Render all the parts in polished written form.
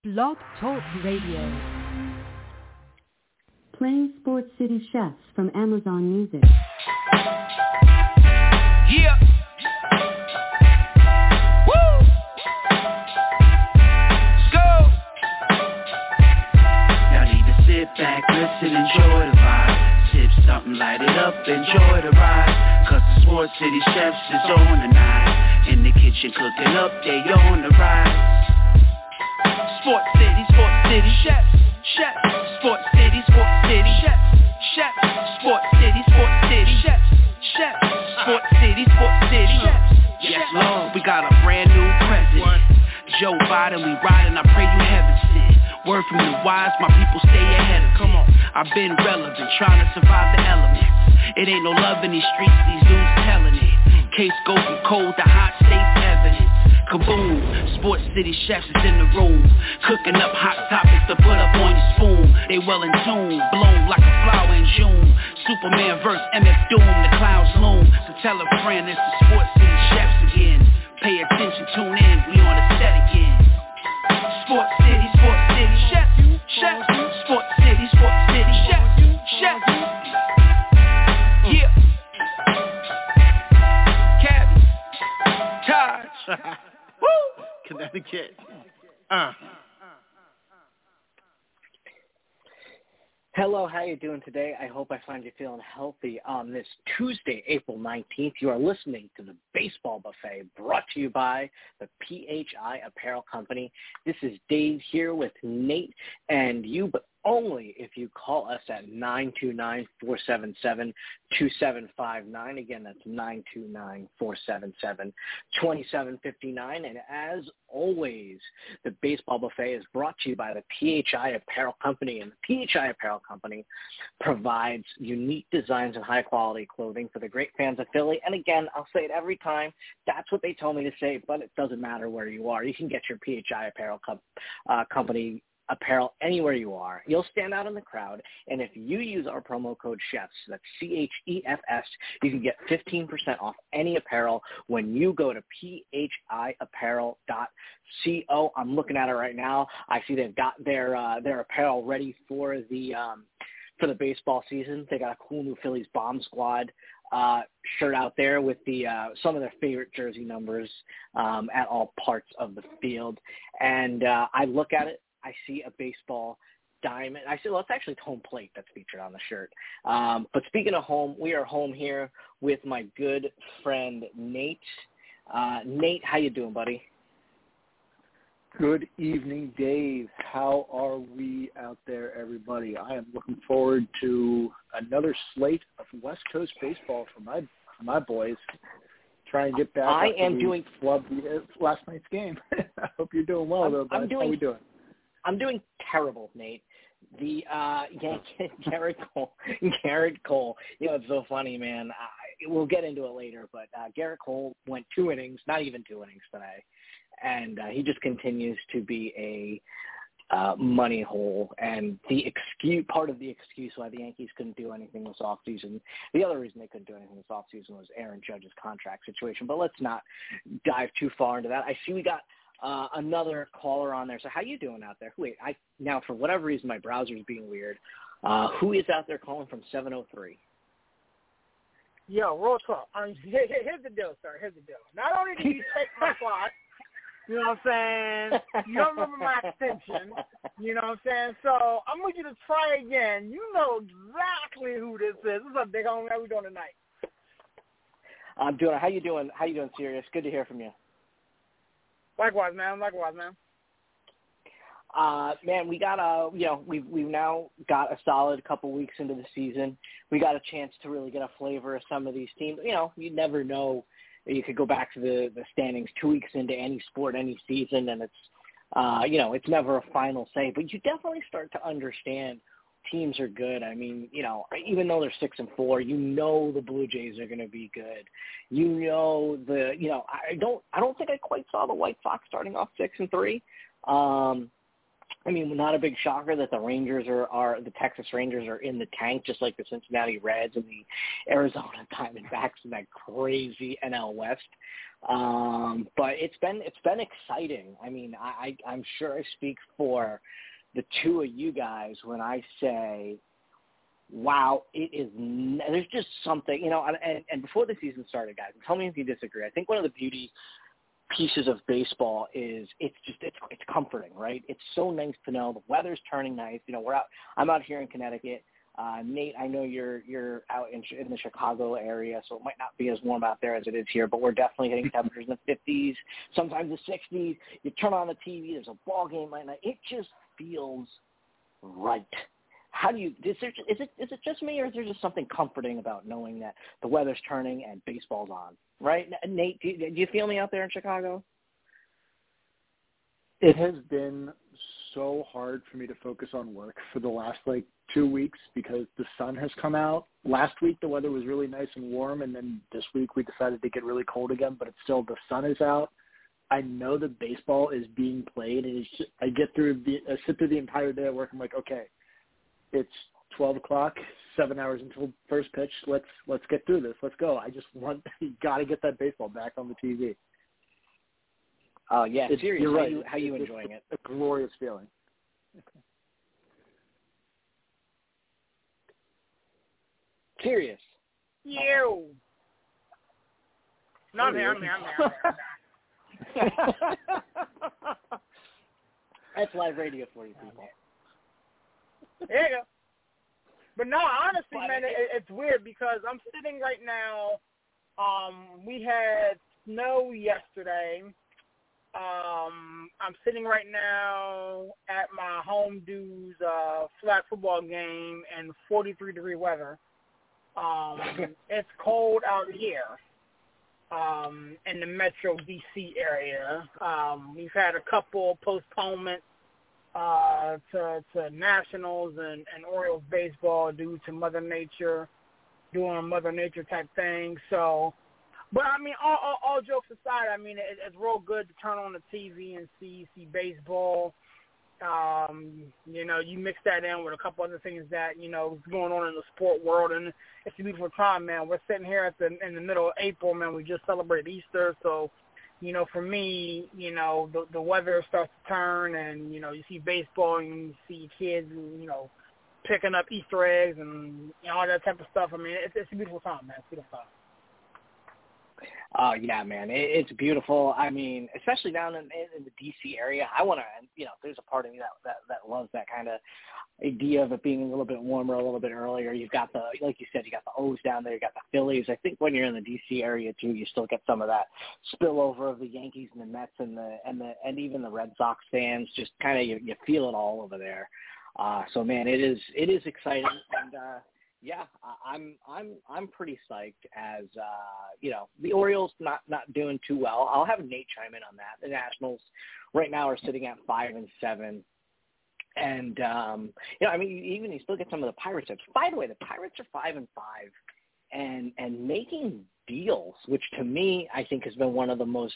Blog Talk Radio. Playing Sports City Chefs from Amazon Music. Yeah. Woo. Let's go. Y'all need to sit back, listen, enjoy the vibe. Sip something, light it up, enjoy the ride. Cause the Sports City Chefs is on tonight. In the kitchen cooking up, they on the rise. Sports City Chefs, chefs. Sports City Chefs, chefs. Sports City chefs, chefs. Sports City chefs. Yes, Lord, we got a brand new president. Joe Biden, we riding, I pray you heaven sent. Word from the wise, my people stay ahead of. Come on, I've been relevant, trying to survive the elements. It ain't no love in these streets, these dudes telling it. Case go from cold to hot, states evidence. Kaboom, Sports City Chefs is in the room. Cooking up hot topics to put up on your spoon. They well in tune, bloom like a flower in June. Superman vs. MF Doom, the clouds loom. So tell a friend it's the Sports City Chefs again. Pay attention, tune in, we on the set again. Sports City Chefs, chefs. Sports City chefs, chefs. Yeah. Cabby, Taj. Woo! Connecticut. Hello, how you doing today? I hope I find you feeling healthy on this Tuesday, April 19th. You are listening to the Baseball Buffet, brought to you by the PHI Apparel Company. This is Dave here with Nate and you, but only if you call us at 929-477-2759. Again, that's 929-477-2759. And as always, the Baseball Buffet is brought to you by the PHI Apparel Company. And the PHI Apparel Company provides unique designs and high-quality clothing for the great fans of Philly. And again, I'll say it every time. That's what they told me to say, but it doesn't matter where you are. You can get your PHI Apparel Company apparel anywhere you are. You'll stand out in the crowd, and if you use our promo code CHEFS, that's CHEFS, you can get 15% off any apparel when you go to phiapparel.co. I'm looking at it right now. I see they've got their apparel ready for the baseball season. They got a cool new Phillies Bomb Squad shirt out there with the some of their favorite jersey numbers at all parts of the field. And I look at it. I see a baseball diamond. I see, well, it's actually home plate that's featured on the shirt. But speaking of home, we are home here with my good friend Nate. Nate, how you doing, buddy? Good evening, Dave. How are we out there, everybody? I am looking forward to another slate of West Coast baseball for my boys. Try and get back. I am doing last night's game. I hope you're doing well, though. How are we doing? I'm doing terrible, Nate. The Garrett Cole. You know, it's so funny, man. We'll get into it later, but Garrett Cole went 2 innings, not even 2 innings today, and he just continues to be a money hole. And part of the excuse why the Yankees couldn't do anything this offseason, the other reason they couldn't do anything this offseason was Aaron Judge's contract situation. But let's not dive too far into that. I see we got another caller on there. So how you doing out there? Wait, now for whatever reason my browser's being weird. Who is out there calling from 703? Yo, roll talk. Here's the deal, sir. Here's the deal. Not only did you take my spot, you know what I'm saying? You don't remember my extension. You know what I'm saying? So I'm going to you to try again. You know exactly who this is. What's up, big homie? How we doing tonight? I'm doing. How you doing? How you doing, Sirius? Good to hear from you. Likewise, man. Man, we got we've now got a solid couple weeks into the season. We got a chance to really get a flavor of some of these teams. You know, you never know. You could go back to the standings 2 weeks into any sport, any season, and it's it's never a final say. But you definitely start to understand teams are good. I mean, you know, even though they're 6-4, you know the Blue Jays are going to be good. You know I don't think I quite saw the White Sox starting off 6-3. I mean, not a big shocker that the Rangers are the Texas Rangers are in the tank, just like the Cincinnati Reds and the Arizona Diamondbacks in that crazy NL West. But it's been exciting. I mean, I'm sure I speak for the two of you guys when I say, wow, it is. There's just something, and before the season started, guys, tell me if you disagree. I think one of the beauty pieces of baseball is it's comforting, right? It's so nice to know the weather's turning nice. I'm out here in Connecticut. Nate, I know you're out in the Chicago area, so it might not be as warm out there as it is here, but we're definitely hitting temperatures in the 50s, sometimes the 60s. You turn on the TV, there's a ball game at night. It just feels right. How do you? Is it just me, or is there just something comforting about knowing that the weather's turning and baseball's on? Right, Nate? Do you feel me out there in Chicago? It has been so hard for me to focus on work for the last 2 weeks because the sun has come out. Last week the weather was really nice and warm, and then this week we decided to get really cold again. But it's still, the sun is out. I know that baseball is being played, and I sit through the entire day at work. I'm like, okay, it's 12 o'clock, 7 hours until first pitch. Let's get through this. Let's go. You got to get that baseball back on the TV. Oh, yeah, seriously. You're right. How are you enjoying it? A glorious feeling. Okay. Serious. You. No, I'm here. That's live radio for you people. There you go. But no, honestly, man, it's weird because I'm sitting right now. We had snow yesterday. I'm sitting right now at my home dude's flag football game in 43-degree weather. It's cold out here in the Metro D.C. area. We've had a couple postponements to Nationals and Orioles baseball due to Mother Nature doing Mother Nature type things. So, but I mean, all jokes aside, I mean, it's real good to turn on the TV and see baseball. You mix that in with a couple other things that, is going on in the sport world, and it's a beautiful time, man. We're sitting here in the middle of April, man. We just celebrated Easter, so, for me, the weather starts to turn, and, you see baseball, and you see kids, picking up Easter eggs and all that type of stuff. I mean, it's a beautiful time, man. It's a beautiful time. Oh, yeah, man. It's beautiful. I mean, especially down in the D.C. area. I want to, there's a part of me that loves that kind of idea of it being a little bit warmer, a little bit earlier. You've got like you said, you got the O's down there, you got the Phillies. I think when you're in the D.C. area, too, you still get some of that spillover of the Yankees and the Mets and even the Red Sox fans. Just kind of, you feel it all over there. So, man, it is exciting. And, yeah, I'm pretty psyched as the Orioles not doing too well. I'll have Nate chime in on that. The Nationals right now are sitting at 5-7, and I mean, even you still get some of the Pirates. By the way, the Pirates are 5-5, and making deals, which to me I think has been one of the most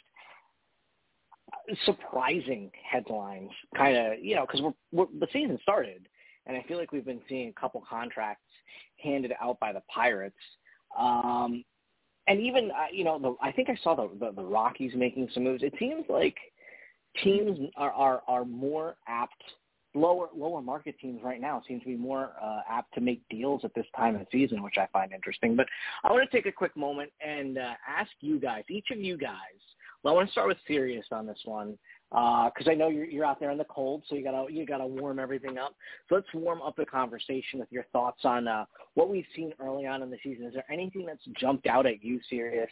surprising headlines. Kind of, because the season started. And I feel like we've been seeing a couple contracts handed out by the Pirates. And even, I think I saw the Rockies making some moves. It seems like teams are more apt, lower market teams right now seem to be more apt to make deals at this time of the season, which I find interesting. But I want to take a quick moment and ask you guys, each of you guys, well, I want to start with Sirius on this one. Because I know you're out there in the cold, so you gotta warm everything up. So let's warm up the conversation with your thoughts on what we've seen early on in the season. Is there anything that's jumped out at you, Sirius?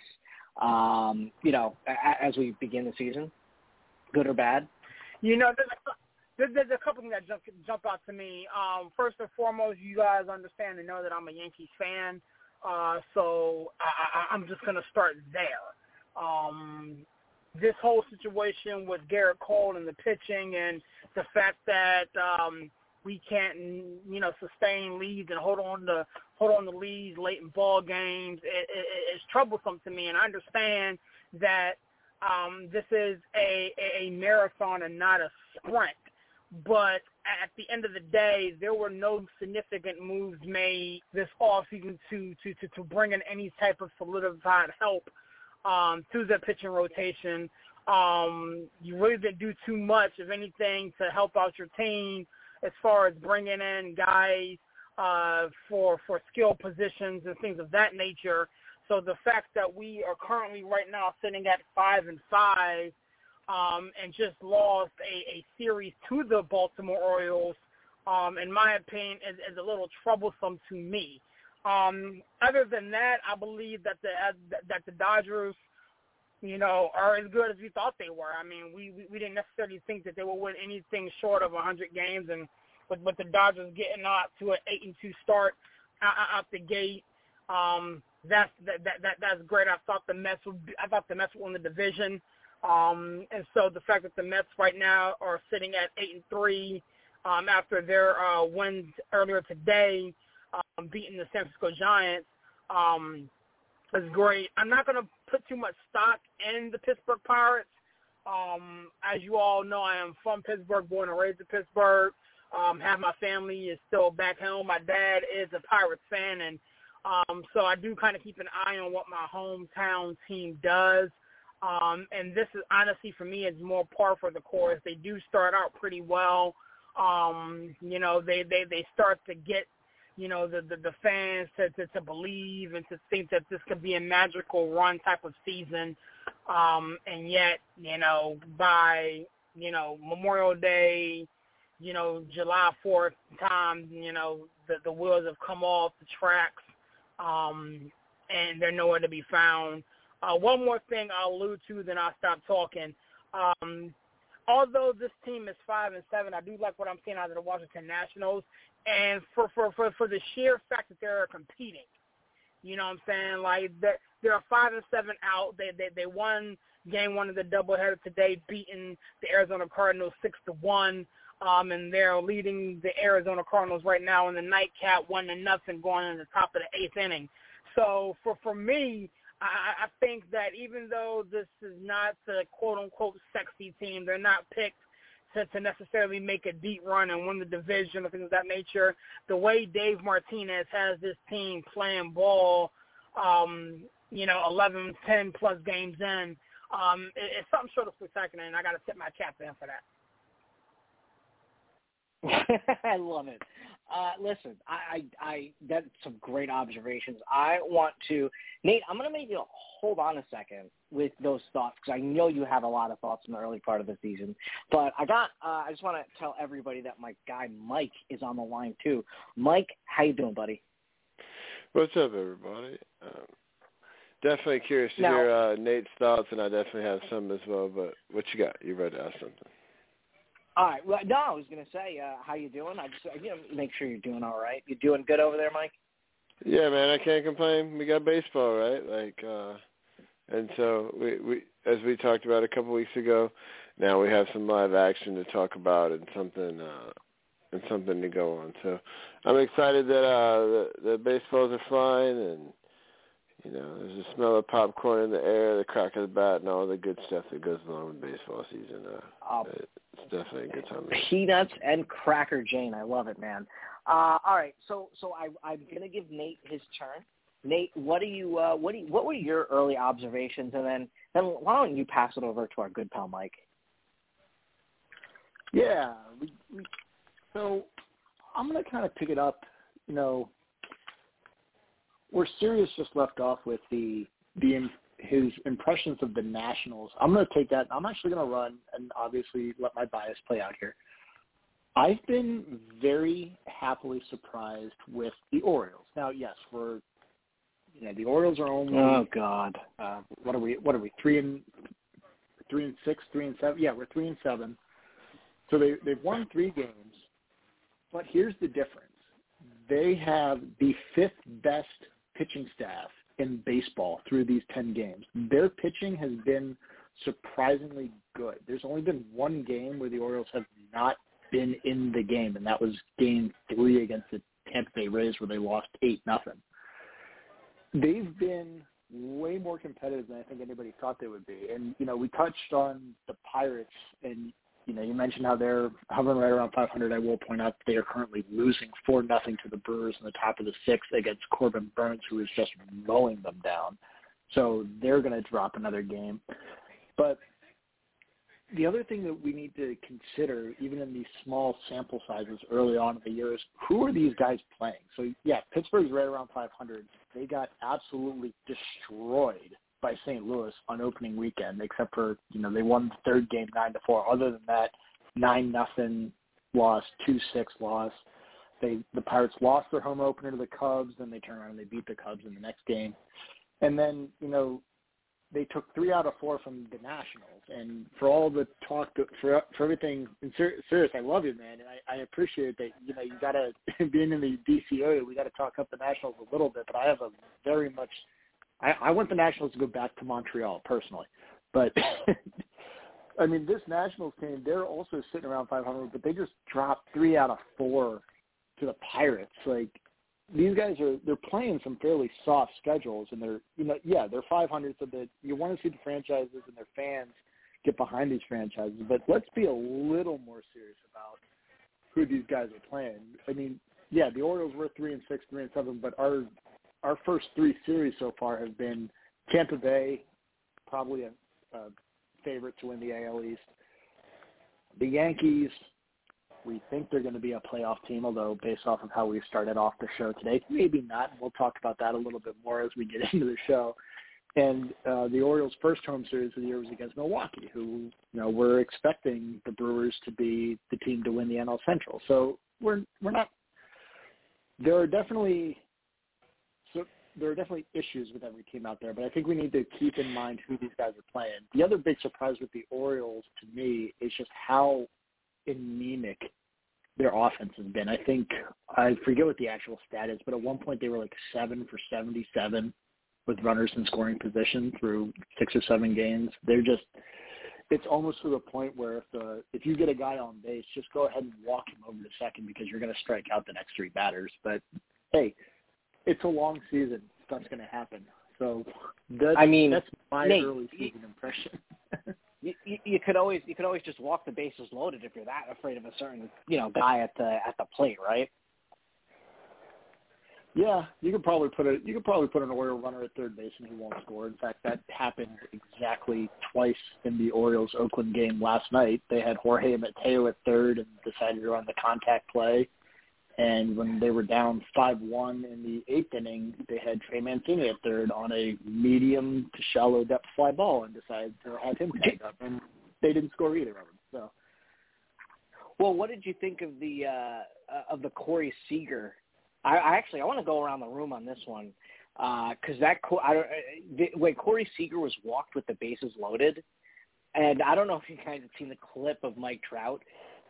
As we begin the season, good or bad? There's a couple things that jump out to me. First and foremost, you guys understand and know that I'm a Yankees fan, so I'm just gonna start there. This whole situation with Garrett Cole and the pitching and the fact that we can't, sustain leads and hold on to leads late in ball games, it's troublesome to me. And I understand that this is a marathon and not a sprint. but at the end of the day, there were no significant moves made this offseason to bring in any type of solidified help to the pitching rotation. You really didn't do too much, if anything, to help out your team as far as bringing in guys for skill positions and things of that nature. So the fact that we are currently right now sitting at 5-5 and just lost a series to the Baltimore Orioles, in my opinion, is a little troublesome to me. Other than that, I believe that the Dodgers, are as good as we thought they were. I mean, we didn't necessarily think that they would win anything short of 100 games, and with the Dodgers getting out to an 8-2 start out the gate, that's great. I thought the Mets would win the division, and so the fact that the Mets right now are sitting at 8-3 after their wins earlier today, beating the San Francisco Giants, is great. I'm not going to put too much stock in the Pittsburgh Pirates. As you all know, I am from Pittsburgh, born and raised in Pittsburgh. Half my family is still back home. My dad is a Pirates fan, and so I do kind of keep an eye on what my hometown team does. And this is honestly, for me, is more par for the course. They do start out pretty well. They start to get the fans to believe and to think that this could be a magical run type of season. And yet, by, Memorial Day, July 4th time, the wheels have come off the tracks, and they're nowhere to be found. One more thing I'll allude to, then I'll stop talking. Although this team is 5-7, I do like what I'm seeing out of the Washington Nationals, and for the sheer fact that they're competing. You know what I'm saying? Like they're 5-7 out. They won game one of the doubleheader today, beating the Arizona Cardinals 6-1. And they're leading the Arizona Cardinals right now in the nightcap 1-0 going in the top of the 8th inning. So for me, I think that even though this is not the quote-unquote sexy team, they're not picked to necessarily make a deep run and win the division or things of that nature. The way Dave Martinez has this team playing ball, 11, 10-plus games in, it's something short of spectacular, and I got to tip my cap to him for that. I love it. Listen, I that's some great observations. I want to, Nate, I'm going to make you hold on a second with those thoughts because I know you have a lot of thoughts in the early part of the season. But I just want to tell everybody that my guy Mike is on the line too. Mike, how you doing, buddy? What's up, everybody? Definitely curious to hear Nate's thoughts, and I definitely have some as well. But what you got? You ready to ask something? All right. Well, no, I was going to say, how you doing? I just make sure you're doing all right. You doing good over there, Mike? Yeah, man, I can't complain. We got baseball, right? And so we as we talked about a couple weeks ago, now we have some live action to talk about and something to go on. So I'm excited that the baseballs are flying, and there's a smell of popcorn in the air, the crack of the bat, and all the good stuff that goes along with baseball season. It's definitely a good time. Peanuts and Cracker Jane. I love it, man. All right, so I'm gonna give Nate his turn. Nate, what were your early observations, and then why don't you pass it over to our good pal Mike? Yeah, so I'm gonna kind of pick it up. Where Sirius just left off with his impressions of the Nationals. I'm going to take that. I'm actually going to run and obviously let my bias play out here. I've been very happily surprised with the Orioles. Now, yes, the Orioles are only. Oh God. What are we? 3-6, 3-7? Yeah, we're 3-7. So they've won 3 games, but here's the difference. They have the 5th best pitching staff in baseball through these 10 games. Their pitching has been surprisingly good. There's only been 1 game where the Orioles have not been in the game, and that was Game 3 against the Tampa Bay Rays where they lost 8-0. They've been way more competitive than I think anybody thought they would be. And, we touched on the Pirates, and you mentioned how they're hovering right around 500. I will point out they are currently losing 4-0 to the Brewers in the top of the sixth against Corbin Burns, who is just mowing them down. So they're going to drop another game. But the other thing that we need to consider, even in these small sample sizes early on in the year, is who are these guys playing? So, yeah, Pittsburgh's right around 500. They got absolutely destroyed by St. Louis on opening weekend, except for, they won the third game 9-4. Other than that, 9-0 loss, 2-6 loss. The Pirates lost their home opener to the Cubs, then they turned around and they beat the Cubs in the next game. And then, they took 3 out of 4 from the Nationals. And for all the talk, for everything, and serious, I love you, man. And I appreciate that, you got to, being in the DC area, we got to talk up the Nationals a little bit. But I have a very much, I want the Nationals to go back to Montreal, personally. But, I mean, this Nationals team, they're also sitting around 500, but they just dropped 3 out of 4 to the Pirates. Like, these guys they're playing some fairly soft schedules, and they're 500, so that you want to see the franchises and their fans get behind these franchises. But let's be a little more serious about who these guys are playing. I mean, yeah, the Orioles were 3-6, 3-7, but our first 3 series so far have been Tampa Bay, probably a favorite to win the AL East. The Yankees, we think they're going to be a playoff team, although based off of how we started off the show today, maybe not. We'll talk about that a little bit more as we get into the show. And the Orioles' first home series of the year was against Milwaukee, who, we're expecting the Brewers to be the team to win the NL Central. So we're not – there are definitely issues with every team out there, but I think we need to keep in mind who these guys are playing. The other big surprise with the Orioles, to me, is just how – anemic their offense has been. I think, I forget what the actual stat is, but at one point they were like 7 for 77 with runners in scoring position through 6 or 7 games. They're just, it's almost to the point where if you get a guy on base, just go ahead and walk him over to second because you're going to strike out the next 3 batters. But hey, it's a long season. Stuff's going to happen. So that's my early season impression. You could always just walk the bases loaded if you're that afraid of a certain guy at the plate, right? Yeah, you could probably put an Oriole runner at third base and he won't score. In fact, that happened exactly twice in the Orioles Oakland game last night. They had Jorge Mateo at third and decided to run the contact play. And when they were down 5-1 in the 8th inning, they had Trey Mancini at third on a medium to shallow depth fly ball and decided to have him tag up. And they didn't score either of them. So, well, what did you think of the Corey Seager? I want to go around the room on this one because the way Corey Seager was walked with the bases loaded, and I don't know if you guys have seen the clip of Mike Trout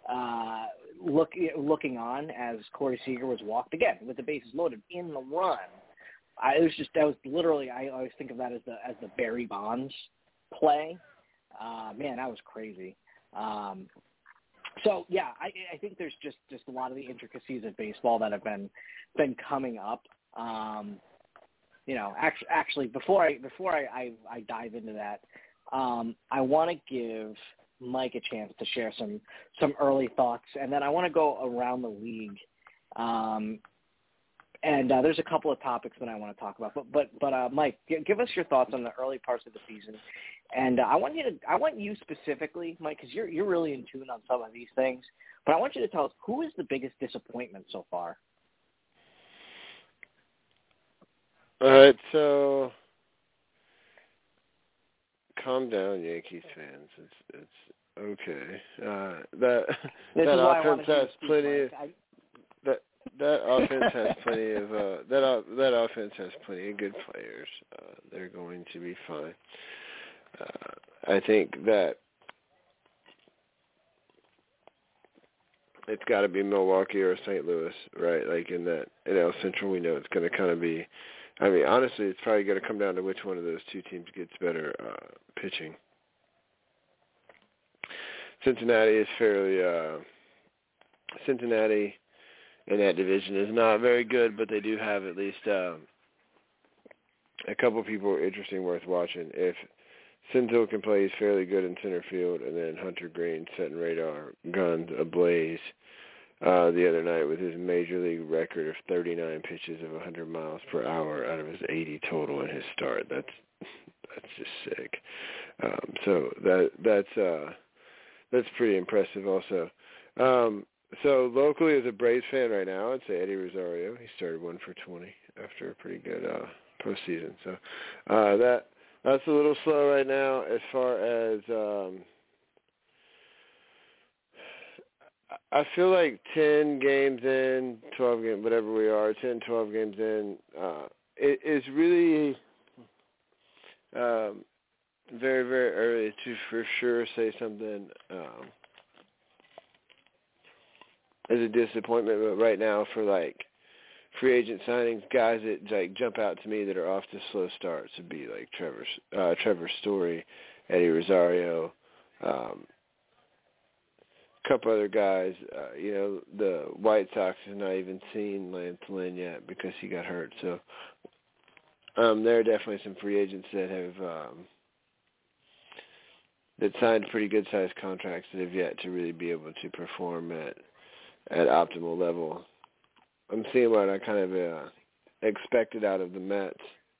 looking on as Corey Seager was walked again with the bases loaded in the run. I always think of that as the Barry Bonds play. Man, that was crazy. So yeah, I think there's just a lot of the intricacies of baseball that have been coming up. Actually, before I dive into that, I want to give Mike a chance to share some early thoughts, and then I want to go around the league. And there's a couple of topics that I want to talk about. But Mike, give us your thoughts on the early parts of the season. And I want you specifically, Mike, because you're really in tune on some of these things. But I want you to tell us, who is the biggest disappointment so far? All right, so calm down, Yankees fans. It's okay. That offense has plenty of that offense has plenty of that offense has plenty of good players. They're going to be fine. I think that it's got to be Milwaukee or St. Louis, right? Like in NL Central, we know it's going to kind of be. I mean, honestly, it's probably going to come down to which one of those two teams gets better pitching. Cincinnati is fairly Cincinnati in that division is not very good, but they do have at least a couple people interesting worth watching. If Senzel can play. He's fairly good in center field, and then Hunter Green setting radar guns ablaze the other night with his major league record of 39 pitches of 100 miles per hour out of his 80 total in his start. That's just sick. So that's pretty impressive also. So locally, as a Braves fan right now, I'd say Eddie Rosario. He started 1 for 20 after a pretty good postseason. So that's a little slow right now as far as I feel like 10 games in, 12 games, whatever we are, 10, 12 games in, it is really very, very early to for sure say something as a disappointment. But right now for like free agent signings, guys that like jump out to me that are off to slow starts would be like Trevor Story, Eddie Rosario, couple other guys. The White Sox have not even seen Lance Lynn yet because he got hurt. So there are definitely some free agents that have that signed pretty good sized contracts that have yet to really be able to perform at optimal level. I'm seeing what I kind of expected out of the Mets,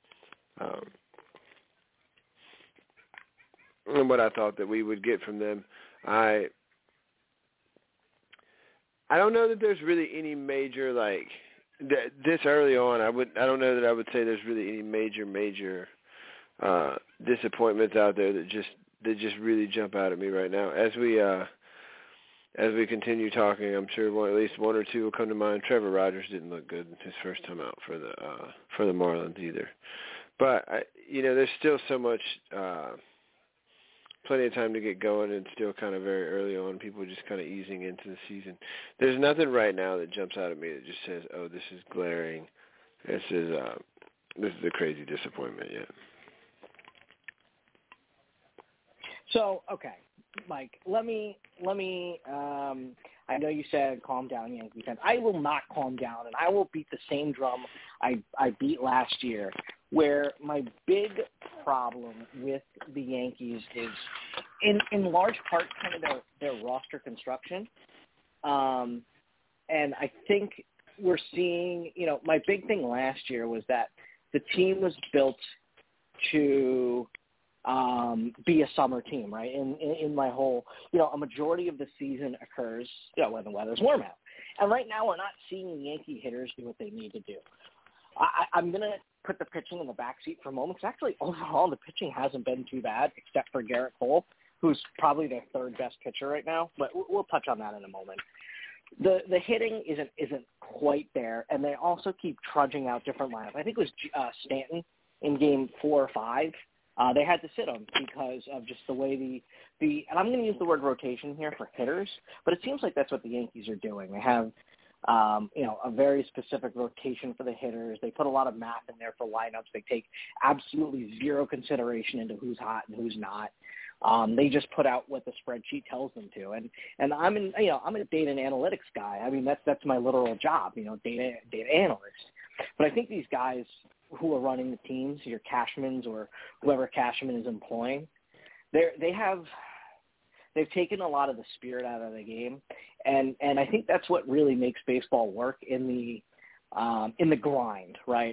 and what I thought that we would get from them. I don't know that there's really any major this early on. I don't know that I would say there's really any major disappointments out there that just really jump out at me right now. As we continue talking, I'm sure at least one or two will come to mind. Trevor Rogers didn't look good his first time out for the Marlins either. But there's still so much. Plenty of time to get going, and still kind of very early on, people just kind of easing into the season. There's nothing right now that jumps out at me that just says, oh, this is glaring. This is a crazy disappointment yet. So, okay, Mike, let me I know you said calm down, Yankee fans. I will not calm down, and I will beat the same drum I beat last year, where my big problem with the Yankees is in large part kind of their roster construction. And I think we're seeing, my big thing last year was that the team was built to be a summer team, right? In my whole, a majority of the season occurs, when the weather's warm out. And right now we're not seeing the Yankee hitters do what they need to do. I'm going to put the pitching in the backseat for a moment, because actually overall the pitching hasn't been too bad, except for Garrett Cole, who's probably their third best pitcher right now, but we'll touch on that in a moment. The hitting isn't quite there, and they also keep trudging out different lineups. I think it was Stanton in game 4 or 5. They had to sit him because of just the way the and I'm going to use the word rotation here for hitters, but it seems like that's what the Yankees are doing. They have a very specific rotation for the hitters. They put a lot of math in there for lineups. They take absolutely zero consideration into who's hot and who's not. They just put out what the spreadsheet tells them to. And I'm a data and analytics guy. I mean, that's my literal job, data analyst. But I think these guys who are running the teams, your Cashmans or whoever Cashman is employing, they've taken a lot of the spirit out of the game, and I think that's what really makes baseball work in the grind, right?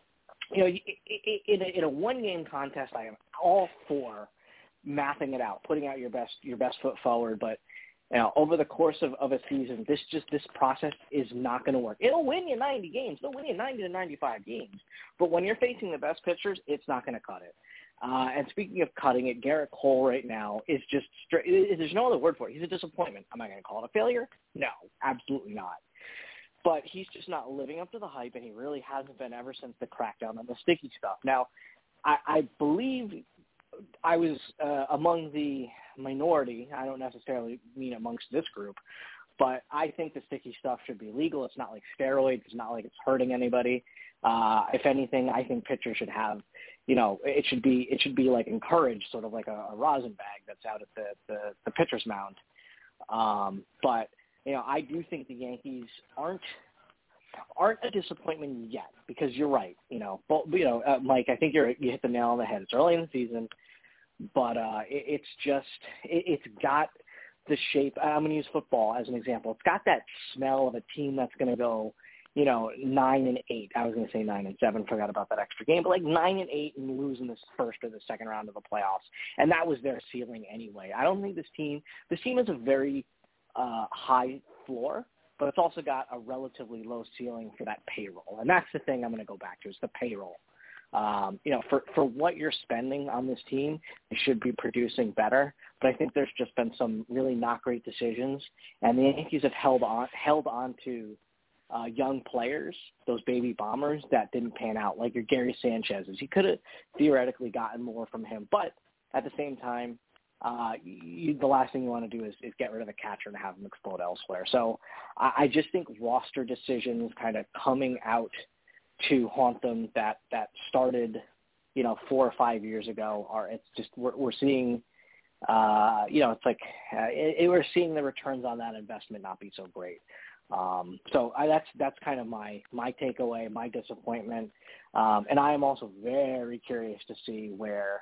In a one-game contest, I am all for mathing it out, putting out your best foot forward, but over the course of a season, this process is not going to work. It'll win you 90 games. It'll win you 90 to 95 games. But when you're facing the best pitchers, it's not going to cut it. And speaking of cutting it, Garrett Cole right now is just there's no other word for it. He's a disappointment. Am I going to call it a failure? No, absolutely not. But he's just not living up to the hype, and he really hasn't been ever since the crackdown on the sticky stuff. Now, I believe I was among the minority. I don't necessarily mean amongst this group, but I think the sticky stuff should be legal. It's not like steroids. It's not like it's hurting anybody. If anything, I think pitchers should have, it should be like encouraged, sort of like a rosin bag that's out at the pitcher's mound. But I do think the Yankees aren't a disappointment yet, because you're right. Mike, I think you hit the nail on the head. It's early in the season. but it's got the shape. I'm going to use football as an example. It's got that smell of a team that's going to go, 9-8. I was going to say 9-7. Forgot about that extra game, but like 9-8 and lose in the first or the second round of the playoffs, and that was their ceiling anyway. I don't think this team has a very high floor, but it's also got a relatively low ceiling for that payroll, and that's the thing I'm going to go back to is the payroll. For what you're spending on this team, they should be producing better. But I think there's just been some really not great decisions, and the Yankees have held on to young players, those baby bombers that didn't pan out, like your Gary Sanchez's. You could have theoretically gotten more from him, but at the same time, the last thing you want to do is get rid of a catcher and have him explode elsewhere. So I just think roster decisions kind of coming out to haunt them that started, 4 or 5 years ago it's just we're seeing, it's like we're seeing the returns on that investment not be so great. So that's kind of my takeaway, my disappointment, and I am also very curious to see where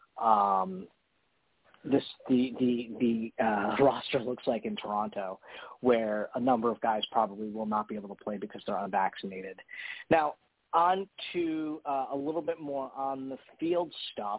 the roster looks like in Toronto, where a number of guys probably will not be able to play because they're unvaccinated. Now, on to a little bit more on the field stuff.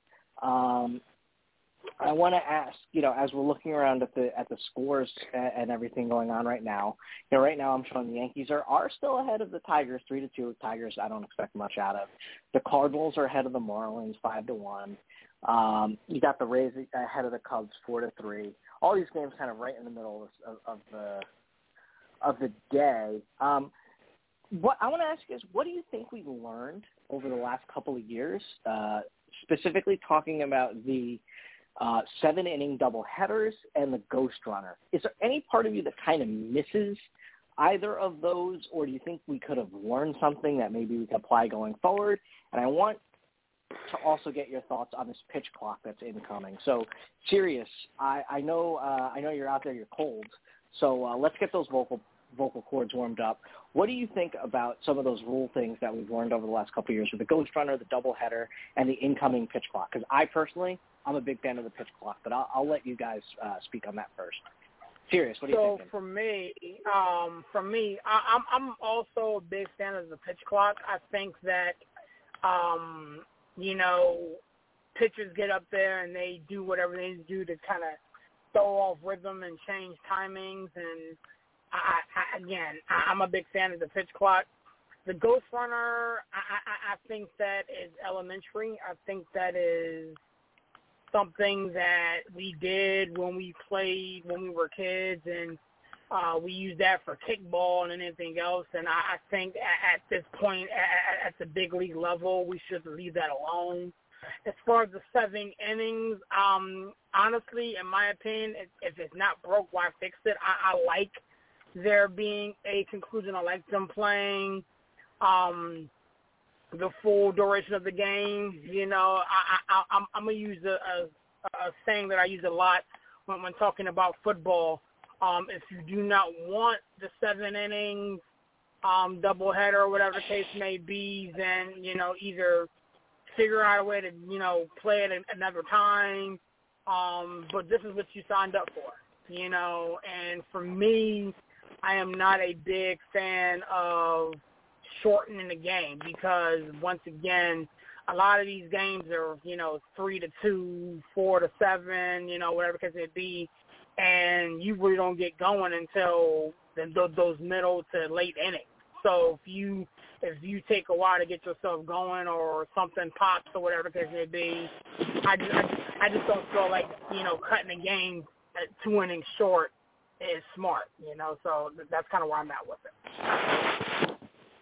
I want to ask, as we're looking around at the scores and everything going on right now, right now I'm showing the Yankees are still ahead of the Tigers, 3-2. Tigers I don't expect much out of. The Cardinals are ahead of the Marlins, 5-1. You got the Rays ahead of the Cubs, 4-3. All these games kind of right in the middle of the day. What I want to ask you is, what do you think we've learned over the last couple of years, specifically talking about the 7-inning doubleheaders and the ghost runner? Is there any part of you that kind of misses either of those, or do you think we could have learned something that maybe we can apply going forward? And I want to also get your thoughts on this pitch clock that's incoming. So, Sirius, I know you're out there, you're cold, so let's get those vocal cords warmed up. What do you think about some of those rule things that we've learned over the last couple of years with the ghost runner, the doubleheader, and the incoming pitch clock? Because I'm a big fan of the pitch clock, but I'll let you guys speak on that first. Sirius, what do you think? So for me, I'm also a big fan of the pitch clock. I think that pitchers get up there and they do whatever they need to do to kind of throw off rhythm and change timings. And I'm a big fan of the pitch clock. The ghost runner, I think that is elementary. I think that is something that we did when we played when we were kids, and we used that for kickball and anything else. And I think at this point, at the big league level, we should leave that alone. As far as the 7 innings, honestly, in my opinion, if it's not broke, why fix it? I like there being a conclusion. I like them playing the full duration of the game. I'm going to use a saying that I use a lot when talking about football. If you do not want the 7 innings doubleheader or whatever the case may be, then, either figure out a way to, play it another time. But this is what you signed up for, and for me, I am not a big fan of shortening the game because, once again, a lot of these games are, 3-2, 4-7, whatever the case may be, and you really don't get going until those middle to late innings. So if you take a while to get yourself going or something pops or whatever the case may be, I just don't feel like, cutting a game at 2 innings short is smart, so that's kind of where I'm at with it.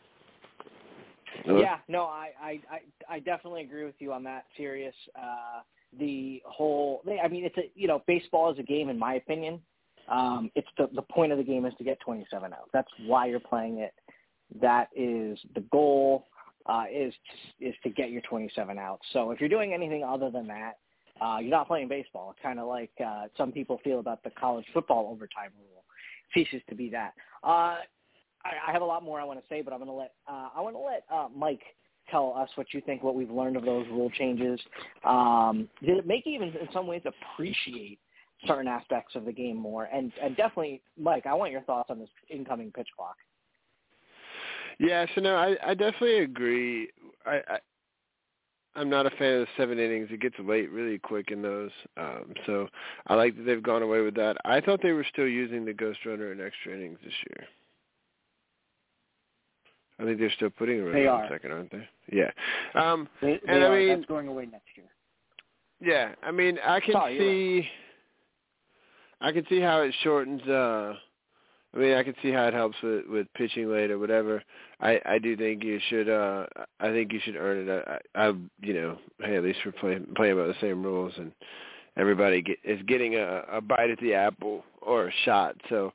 Yeah, no, I definitely agree with you on that, Sirius. The whole, it's baseball is a game, in my opinion. It's the point of the game is to get 27 outs. That's why you're playing it. That is the goal, is to get your 27 outs. So if you're doing anything other than that, you're not playing baseball. It's kind of like some people feel about the college football overtime rule. It ceases to be that. I have a lot more I want to say, but I want to let Mike tell us what you think, what we've learned of those rule changes. Did it make you even in some ways appreciate certain aspects of the game more? And definitely, Mike, I want your thoughts on this incoming pitch clock. Yeah, so no, I definitely agree. I'm not a fan of the 7 innings. It gets late really quick in those. So I like that they've gone away with that. I thought they were still using the ghost runner in extra innings this year. I think they're still putting a runner in second, aren't they? Yeah. That's going away next year. Yeah, I mean, I can see how it shortens. I can see how it helps with pitching late or whatever. I do think you should. I think you should earn it. Hey, at least we're playing by the same rules, and everybody is getting a bite at the apple or a shot. So,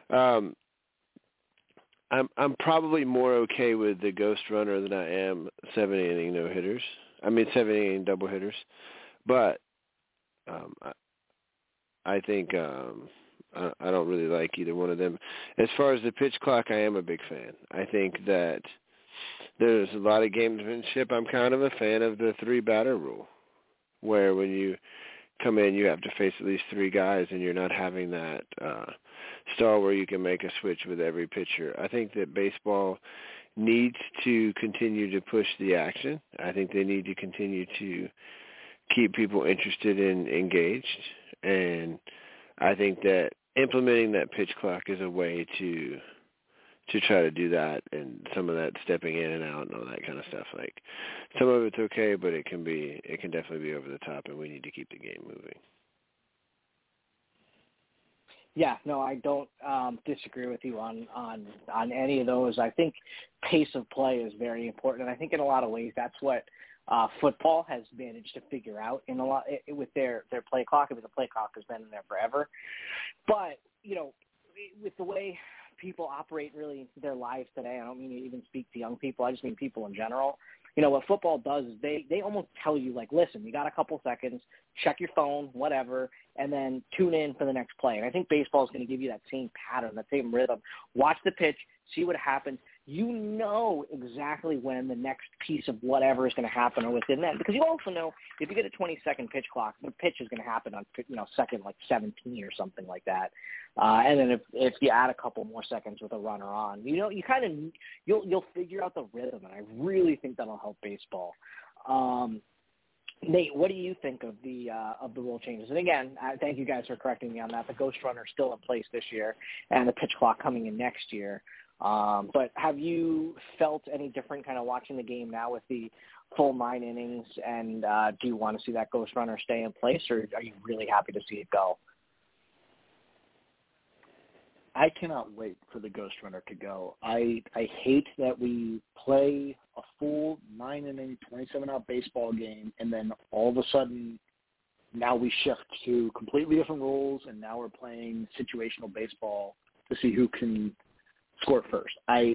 I'm probably more okay with the ghost runner than I am 7 inning no hitters. 7 inning double hitters, but I think I don't really like either one of them. As far as the pitch clock, I am a big fan. I think that there's a lot of gamesmanship. I'm kind of a fan of the 3-batter rule, where when you come in, you have to face at least 3 guys, and you're not having that stall where you can make a switch with every pitcher. I think that baseball needs to continue to push the action. I think they need to continue to keep people interested and engaged, and I think that implementing that pitch clock is a way to try to do that, and some of that stepping in and out and all that kind of stuff. Like, some of it's okay, but it can definitely be over the top, and we need to keep the game moving. Yeah, no, I don't disagree with you on any of those. I think pace of play is very important, and I think in a lot of ways that's what football has managed to figure out in a lot with their play clock. I mean, the play clock has been in there forever, but with the way people operate really their lives today, I don't mean to even speak to young people. I just mean people in general. What football does is they almost tell you, like, listen, you got a couple seconds, check your phone, whatever, and then tune in for the next play. And I think baseball is going to give you that same pattern, that same rhythm. Watch the pitch, see what happens. You know exactly when the next piece of whatever is going to happen or within that. Because you also know if you get a 20-second pitch clock, the pitch is going to happen on second 17 or something like that. And then if you add a couple more seconds with a runner on, you'll figure out the rhythm, and I really think that'll help baseball. Nate, what do you think of the rule changes? And again, thank you guys for correcting me on that. The ghost runner is still in place this year, and the pitch clock coming in next year. But have you felt any different kind of watching the game now with the full 9 innings, and do you want to see that ghost runner stay in place, or are you really happy to see it go? I cannot wait for the ghost runner to go. I hate that we play a full 9-inning, 27-out baseball game, and then all of a sudden now we shift to completely different rules, and now we're playing situational baseball to see who can score first. I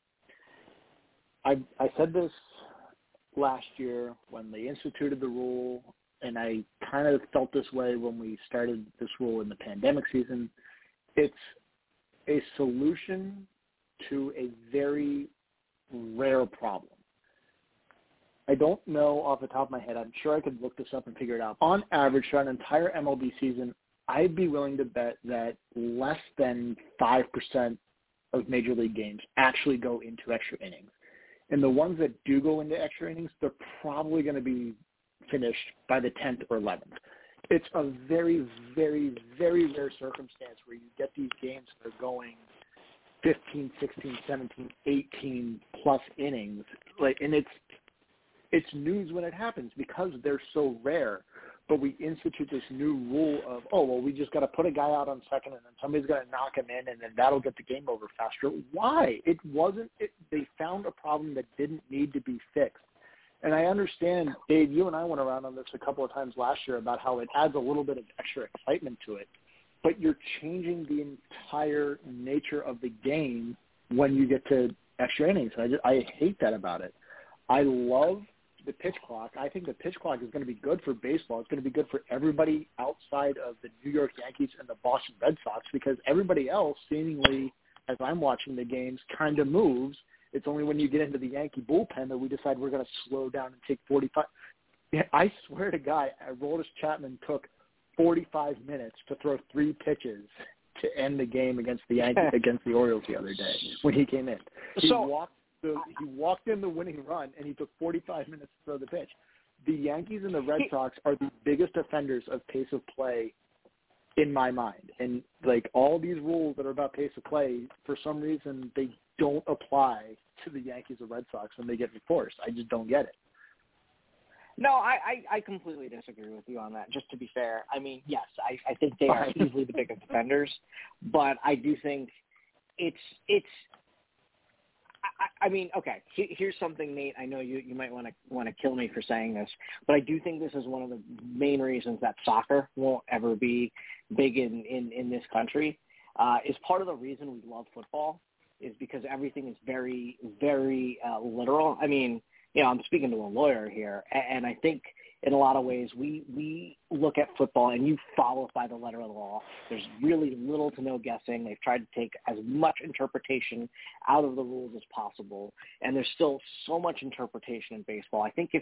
said this last year when they instituted the rule, and I kind of felt this way when we started this rule in the pandemic season. It's a solution to a very rare problem. I don't know off the top of my head. I'm sure I could look this up and figure it out. On average, throughout an entire MLB season, I'd be willing to bet that less than 5% of Major League games actually go into extra innings. And the ones that do go into extra innings, they're probably going to be finished by the 10th or 11th. It's a very, very, very rare circumstance where you get these games that are going 15, 16, 17, 18 plus innings. And it's news when it happens because they're so rare. But we institute this new rule of, we just got to put a guy out on second, and then somebody's going to knock him in, and then that'll get the game over faster. Why? They found a problem that didn't need to be fixed. And I understand, Dave, you and I went around on this a couple of times last year about how it adds a little bit of extra excitement to it. But you're changing the entire nature of the game when you get to extra innings. I hate that about it. I love the pitch clock. I think the pitch clock is going to be good for baseball. It's going to be good for everybody outside of the New York Yankees and the Boston Red Sox, because everybody else, seemingly, as I'm watching the games, kind of moves, It's only when you get into the Yankee bullpen that we decide we're going to slow down and take 45. Yeah, I swear to God, Aroldis Chapman took 45 minutes to throw 3 pitches to end the game against the Yankees, against the Orioles the other day when he came in. He walked in the winning run, and he took 45 minutes to throw the pitch. The Yankees and the Red Sox are the biggest offenders of pace of play in my mind. And, like, all these rules that are about pace of play, for some reason, they don't apply to the Yankees or Red Sox when they get enforced. I just don't get it. No, I completely disagree with you on that, just to be fair. I mean, yes, I think they are easily the biggest offenders, but I do think it's I mean, okay, here's something, Nate. I know you might want to kill me for saying this, but I do think this is one of the main reasons that soccer won't ever be big in this country. Is part of the reason we love football is because everything is very, very literal. I mean, you know, I'm speaking to a lawyer here, and I think in a lot of ways we look at football and you follow it by the letter of the law. There's really little to no guessing. They've tried to take as much interpretation out of the rules as possible, and there's still so much interpretation in baseball. I think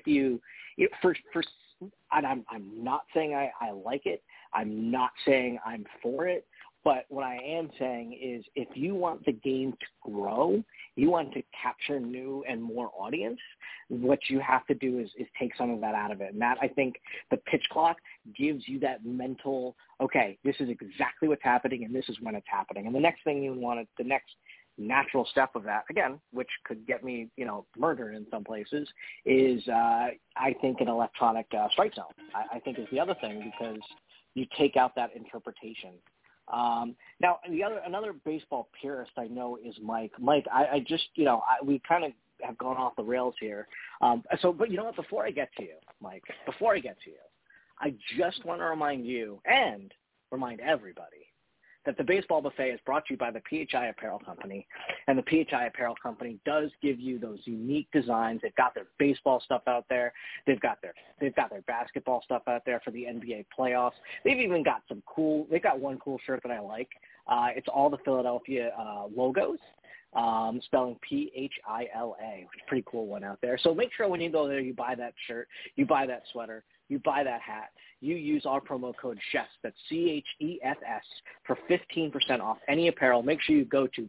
and I'm not saying I like it. I'm not saying I'm for it. But what I am saying is if you want the game to grow, you want to capture new and more audience, what you have to do is take some of that out of it. And that, I think, the pitch clock gives you that mental, okay, this is exactly what's happening and this is when it's happening. And the next thing you want, the next natural step of that, again, which could get me, you know, murdered in some places, is I think an electronic strike zone. I think is the other thing because you take out that interpretation. Now, another baseball purist I know is Mike. Mike, I just, you know, we kind of have gone off the rails here. But you know what? Before I get to you, Mike, I just want to remind you and remind everybody that the Baseball Buffet is brought to you by the PHI Apparel Company, and the PHI Apparel Company does give you those unique designs. They've got their baseball stuff out there. They've got their basketball stuff out there for the NBA playoffs. They've even got they've got one cool shirt that I like. It's all the Philadelphia logos, spelling PHILA, which is a pretty cool one out there. So make sure when you go there, you buy that shirt, you buy that sweater, you buy that hat. You use our promo code CHEFS, that's CHEFS, for 15% off any apparel. Make sure you go to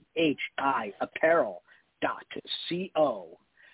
phiapparel.co.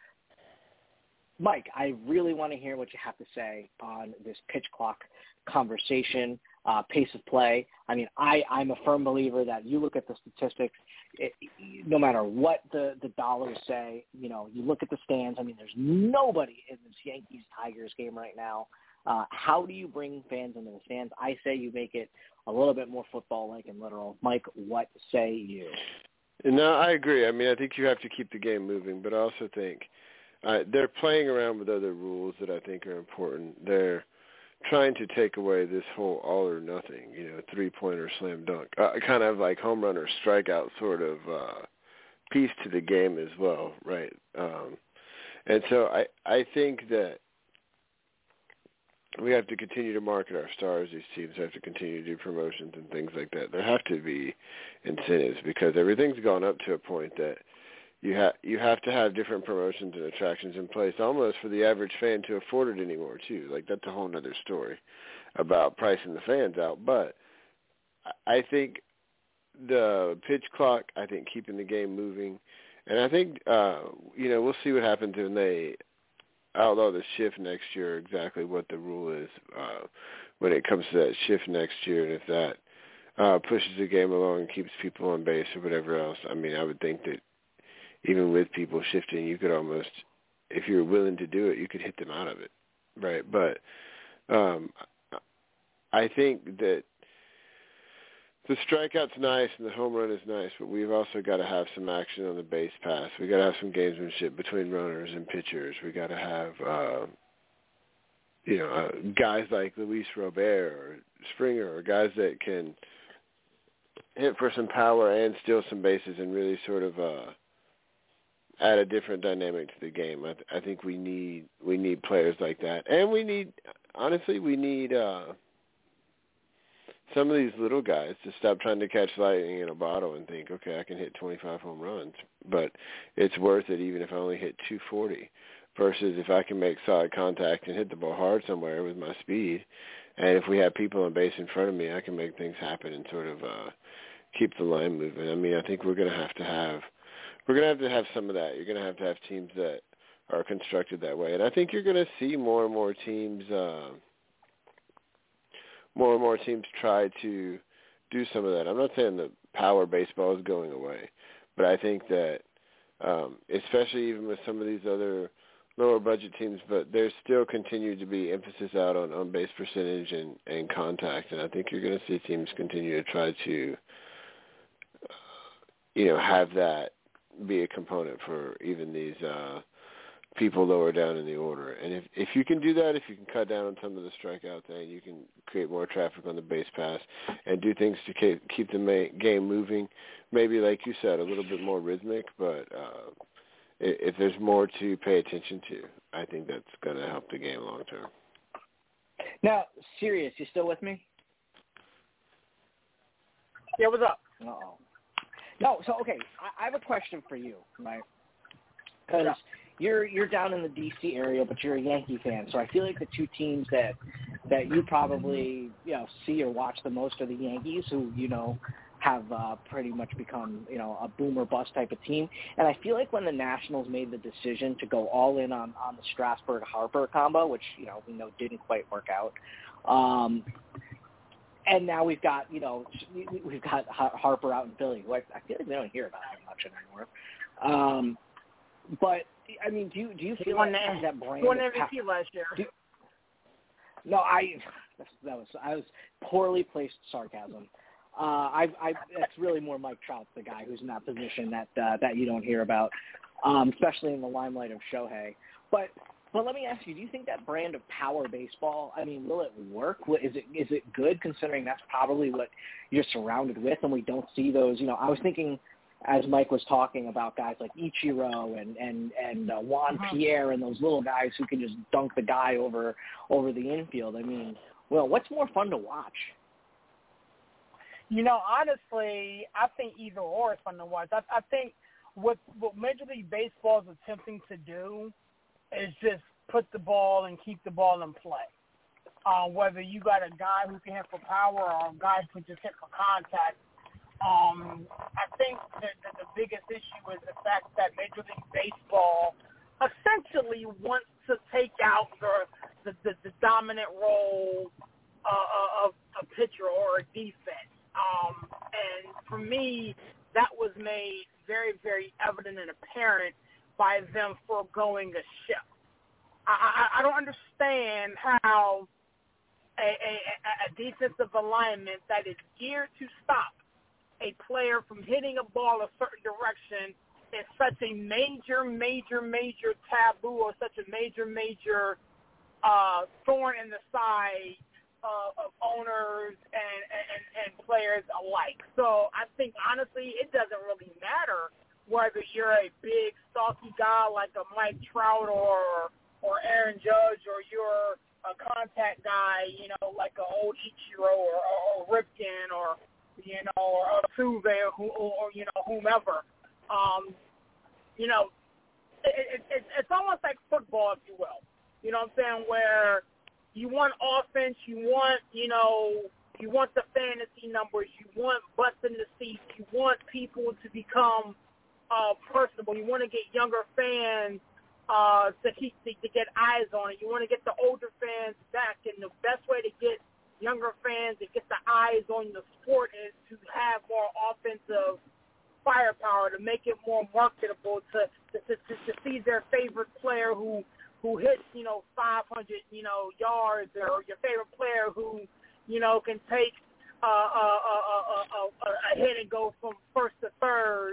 Mike, I really want to hear what you have to say on this pitch clock conversation, pace of play. I mean, I'm a firm believer that you look at the statistics, no matter what the dollars say, you know, you look at the stands. I mean, there's nobody in this Yankees-Tigers game right now. How do you bring fans into the stands? I say you make it a little bit more football-like and literal. Mike, what say you? No, I agree. I mean, I think you have to keep the game moving, but I also think they're playing around with other rules that I think are important. They're trying to take away this whole all or nothing, you know, three-pointer, slam dunk, kind of like home run or strikeout sort of piece to the game as well, right? And so I think that we have to continue to market our stars. These teams have to continue to do promotions and things like that. There have to be incentives because everything's gone up to a point that you have to have different promotions and attractions in place almost for the average fan to afford it anymore too. Like that's a whole other story about pricing the fans out. But I think the pitch clock, I think keeping the game moving, and I think, you know, we'll see what happens when they outlaw the shift next year, exactly what the rule is when it comes to that shift next year, and if that pushes the game along and keeps people on base or whatever else. I mean, I would think that even with people shifting, you could almost, if you're willing to do it, you could hit them out of it, right? But I think that the strikeout's nice and the home run is nice, but we've also got to have some action on the base pass. We got to have some gamesmanship between runners and pitchers. We got to have, guys like Luis Robert or Springer, or guys that can hit for some power and steal some bases and really sort of add a different dynamic to the game. I think we need players like that, and we need some of these little guys to stop trying to catch lightning in a bottle and think, okay, I can hit 25 home runs, but it's worth it even if I only hit 240 versus if I can make solid contact and hit the ball hard somewhere with my speed. And if we have people on base in front of me, I can make things happen and sort of keep the line moving. I mean, I think we're going to have to have some of that. You're going to have teams that are constructed that way. And I think you're going to see more and more teams try to do some of that. I'm not saying that power baseball is going away, but I think that especially even with some of these other lower budget teams, but there's still continued to be emphasis out on base percentage and contact. And I think you're going to see teams continue to try to, have that be a component for even these people lower down in the order. And if you can do that, if you can cut down on some of the strikeout thing, you can create more traffic on the base pass and do things to keep the game moving. Maybe, like you said, a little bit more rhythmic, but if there's more to pay attention to, I think that's going to help the game long term. Now, Sirius, you still with me? Yeah, what's up? Uh-oh. No, so, okay, I have a question for you, right? Because you're down in the D.C. area, but you're a Yankee fan, so I feel like the two teams that you probably, see or watch the most are the Yankees, who, have pretty much become, a boom or bust type of team. And I feel like when the Nationals made the decision to go all in on the Strasburg-Harper combo, which, we know didn't quite work out, and now we've got Harper out in Philly, who I feel like we don't hear about him much anymore. But I mean, do you feel like that brand? He won MVP last year. I was poorly placed sarcasm. That's really more Mike Trout, the guy who's in that position that you don't hear about, especially in the limelight of Shohei. But let me ask you, do you think that brand of power baseball, I mean, will it work? Is it good, considering that's probably what you're surrounded with, and we don't see those? I was thinking, as Mike was talking about guys like Ichiro and Juan Pierre and those little guys who can just dunk the guy over the infield. I mean, well, what's more fun to watch? Honestly, I think either or is fun to watch. I think what Major League Baseball is attempting to do is just put the ball and keep the ball in play. Whether you got a guy who can hit for power or a guy who can just hit for contact. I think that the biggest issue is the fact that Major League Baseball essentially wants to take out the dominant role of a pitcher or a defense. And for me, that was made very, very evident and apparent by them foregoing a ship. I don't understand how a defensive alignment that is geared to stop a player from hitting a ball a certain direction is such a major, major, major taboo, or such a major, major thorn in the side of owners and players alike. So I think, honestly, it doesn't really matter whether you're a big, stocky guy like a Mike Trout or Aaron Judge, or you're a contact guy, like an old Ichiro or Ripken or Altuve or whomever. It's almost like football, if you will. You know what I'm saying? Where you want offense, you want the fantasy numbers, you want butts in the seats, you want people to become personable. You want to get younger fans to get eyes on it. You want to get the older fans back, and the best way to get younger fans to get the eyes on the sport is to have more offensive firepower, to make it more marketable, to see their favorite player who hits 500 yards, or your favorite player who can take a hit and go from first to third,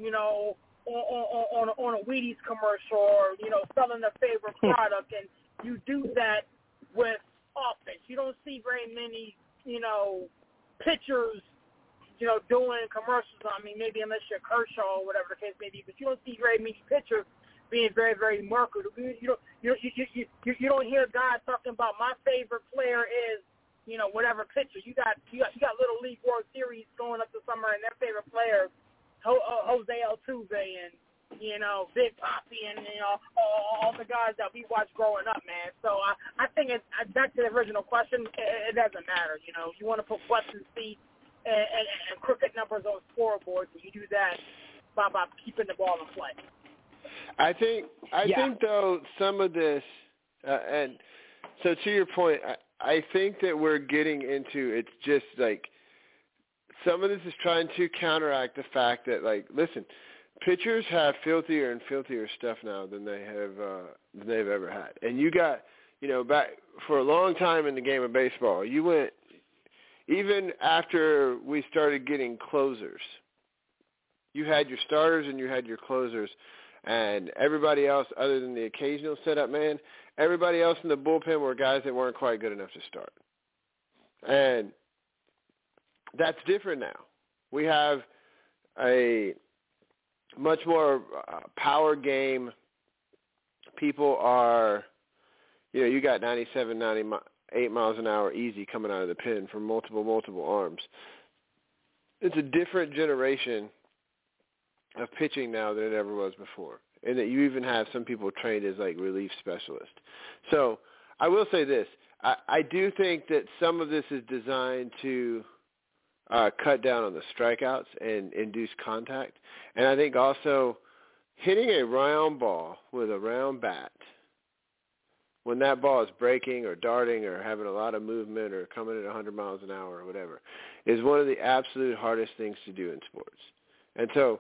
on a Wheaties commercial, or selling a favorite product, and you do that with offense. You don't see very many pitchers doing commercials. I mean, maybe unless you're Kershaw or whatever the case may be, but you don't see very many pitchers being very, very marketable. You don't hear guys talking about, my favorite player is whatever pitcher. You got Little League World Series going up this summer, and their favorite player, Jose Altuve, and Big Papi, and all the guys that we watched growing up, man. So I think it's back to the original question. It doesn't matter. You want to put butts in seats and crooked numbers on scoreboards, and you do that by keeping the ball in play. I think though some of this, and so to your point, I think that we're getting into it's just like some of this is trying to counteract the fact that, like, listen, pitchers have filthier and filthier stuff now than they've ever had, and you got back for a long time in the game of baseball, you went even after we started getting closers. You had your starters and you had your closers. And everybody else, other than the occasional setup man, everybody else in the bullpen were guys that weren't quite good enough to start. And that's different now. We have a much more power game. People are, you got 97, 98 miles an hour easy coming out of the pen from multiple arms. It's a different generation of pitching now than it ever was before, and that you even have some people trained as like relief specialists. So I will say this. I do think that some of this is designed to cut down on the strikeouts and induce contact. And I think also hitting a round ball with a round bat, when that ball is breaking or darting or having a lot of movement or coming at 100 miles an hour or whatever, is one of the absolute hardest things to do in sports. And so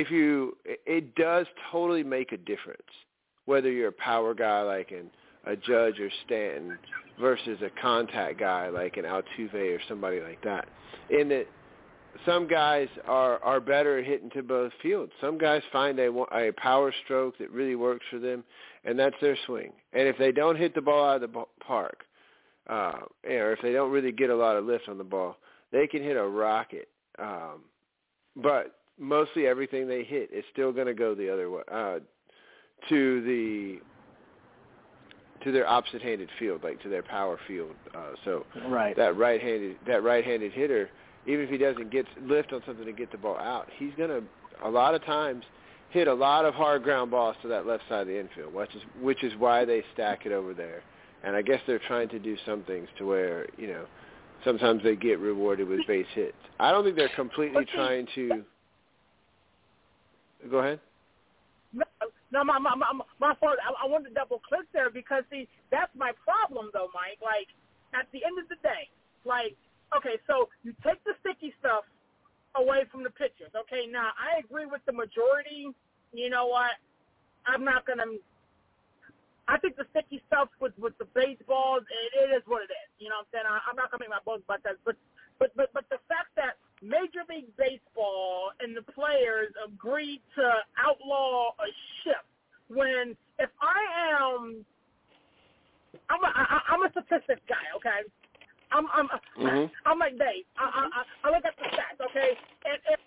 it does totally make a difference whether you're a power guy like a Judge or Stanton versus a contact guy like an Altuve or somebody like that. In that some guys are better at hitting to both fields. Some guys find a power stroke that really works for them, and that's their swing. And if they don't hit the ball out of the park, or if they don't really get a lot of lift on the ball, they can hit a rocket. But mostly everything they hit is still going to go the other way, to their opposite-handed field, like to their power field. So right. that right-handed hitter, even if he doesn't get lift on something to get the ball out, he's going to a lot of times hit a lot of hard ground balls to that left side of the infield, which is why they stack it over there. And I guess they're trying to do some things to where sometimes they get rewarded with base hits. I don't think they're completely trying to. Go ahead. No, my fault. I wanted to double click there because, see, that's my problem, though, Mike. Like, at the end of the day, like, okay, so you take the sticky stuff away from the pitchers. Okay, now, I agree with the majority. You know what? I'm not going to – I think the sticky stuff with the baseballs, it is what it is. You know what I'm saying? I'm not going to make my bones about that. But the fact that Major League Baseball and the players agreed to outlaw a shift when if I'm a statistics guy, okay? I'm like Dave. I look at the stats, okay? And if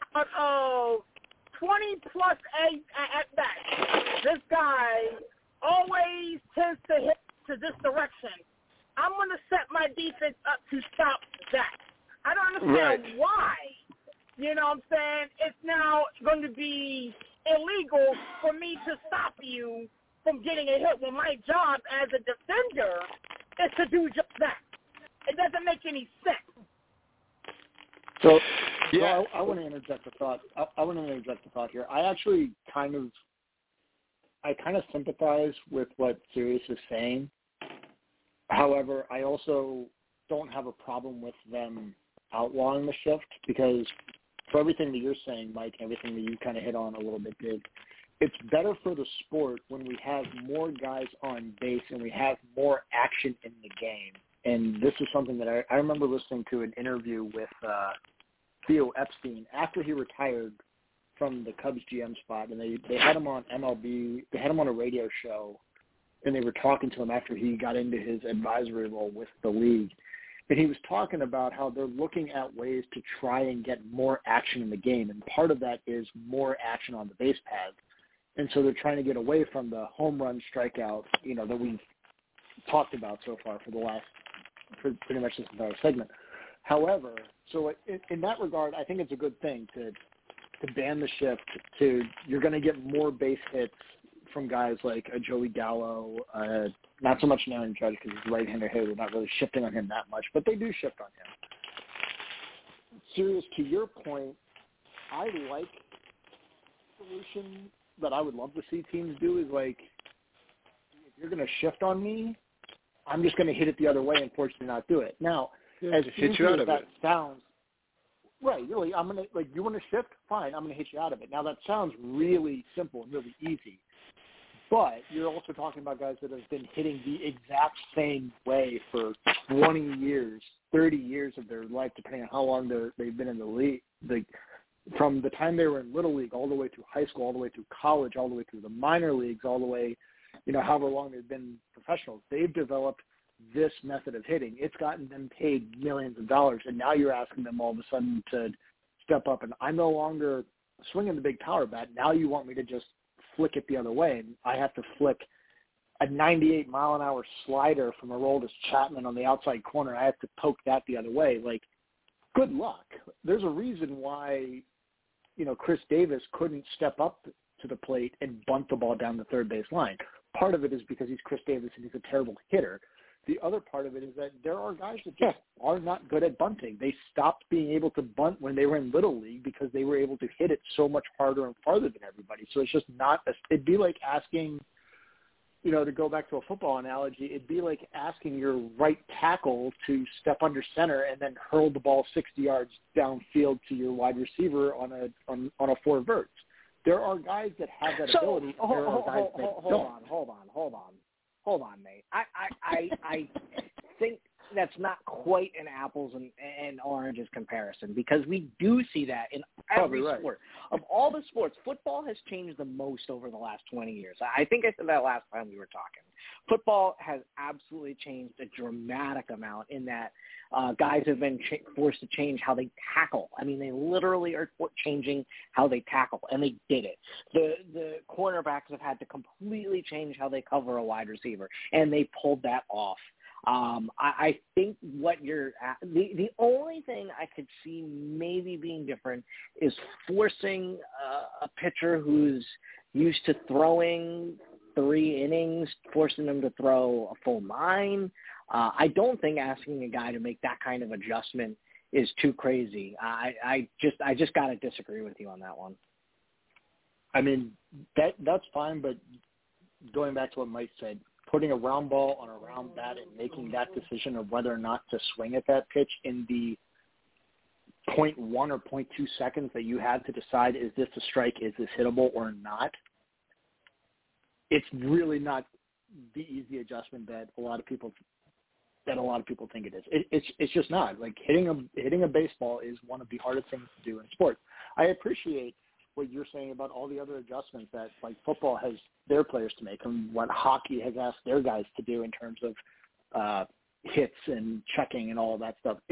20 plus at bat, this guy always tends to hit to this direction. I'm going to set my defense up to stop that. I don't understand why. You know what I'm saying? It's now going to be illegal for me to stop you from getting a hit when my job as a defender is to do just that. It doesn't make any sense. So I want to interject a thought. I want to interject a thought here. I actually kind of sympathize with what Sirius is saying. However, I also don't have a problem with them outlawing the shift because for everything that you're saying, Mike, and everything that you kind of hit on a little bit, Dave, it's better for the sport when we have more guys on base and we have more action in the game. And this is something that I remember listening to an interview with Theo Epstein after he retired from the Cubs GM spot, and they had him on MLB. They had him on a radio show, and they were talking to him after he got into his advisory role with the league. And he was talking about how they're looking at ways to try and get more action in the game, and part of that is more action on the base paths. And so they're trying to get away from the home run strikeout, that we've talked about so far for the last for pretty much this entire segment. However, so in that regard, I think it's a good thing to ban the shift. You're going to get more base hits from guys like a Joey Gallo, not so much an Aaron Judge because he's a right-hander hitter. They're not really shifting on him that much, but they do shift on him. Serious, to your point, I like the solution that I would love to see teams do is like, if you're going to shift on me, I'm just going to hit it the other way and force you to not do it. Now, as hit you out of that it. sounds, right, really, I'm going to, like, you want to shift? Fine, I'm going to hit you out of it. Now, that sounds really simple and really easy. But you're also talking about guys that have been hitting the exact same way for 20 years, 30 years of their life, depending on how long they've been in the league. From the time they were in Little League all the way through high school, all the way through college, all the way through the minor leagues, all the way, however long they've been professionals. They've developed this method of hitting. It's gotten them paid millions of dollars, and now you're asking them all of a sudden to step up, and I'm no longer swinging the big power bat. Now you want me to just flick it the other way, and I have to flick a 98-mile-an-hour slider from Aroldis Chapman on the outside corner. I have to poke that the other way. Like, good luck. There's a reason why, Chris Davis couldn't step up to the plate and bunt the ball down the third base line. Part of it is because he's Chris Davis and he's a terrible hitter. The other part of it is that there are guys that just are not good at bunting. They stopped being able to bunt when they were in Little League because they were able to hit it so much harder and farther than everybody. So it's just not – it'd be like asking, to go back to a football analogy, it'd be like asking your right tackle to step under center and then hurl the ball 60 yards downfield to your wide receiver on a four verts. There are guys that have that ability. There are guys that don't. Hold on, mate. I think that's not quite an apples and oranges comparison because we do see that in every sport. Of all the sports, football has changed the most over the last 20 years. I think I said that last time we were talking. Football has absolutely changed a dramatic amount in that guys have been forced to change how they tackle. I mean, they literally are changing how they tackle, and they did it. The cornerbacks have had to completely change how they cover a wide receiver, and they pulled that off. I think what the only thing I could see maybe being different is forcing a pitcher who's used to throwing 3 innings, forcing them to throw a full 9. I don't think asking a guy to make that kind of adjustment is too crazy. I just got to disagree with you on that one. I mean, that's fine, but going back to what Mike said, putting a round ball on a round bat and making that decision of whether or not to swing at that pitch in the 0.1 or 0.2 seconds that you had to decide, is this a strike, is this hittable or not, it's really not the easy adjustment that a lot of people think it is. It's just not. Like, hitting a baseball is one of the hardest things to do in sports. I appreciate what you're saying about all the other adjustments that, like, football has their players to make and what hockey has asked their guys to do in terms of hits and checking and all of that stuff.